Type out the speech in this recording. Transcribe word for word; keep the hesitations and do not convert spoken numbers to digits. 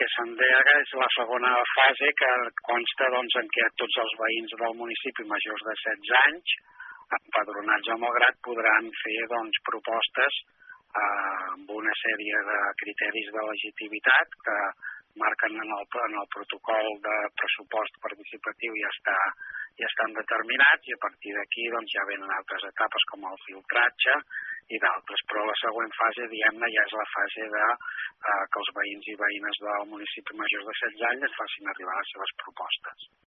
que s'endega és la segona fase, que consta doncs, en què tots els veïns del municipi majors de setze anys, empadronats o malgrat, podran fer doncs, propostes eh, amb una sèrie de criteris de legitimitat que marquen en el, en el protocol de pressupost participatiu ja, està, ja estan determinats, i a partir d'aquí doncs, ja venen altres etapes com el filtratge i d'altres, però la següent fase, diguem-ne, ja és la fase de eh, que els veïns i veïnes del municipi majors de setze anys ens facin arribar les seves propostes.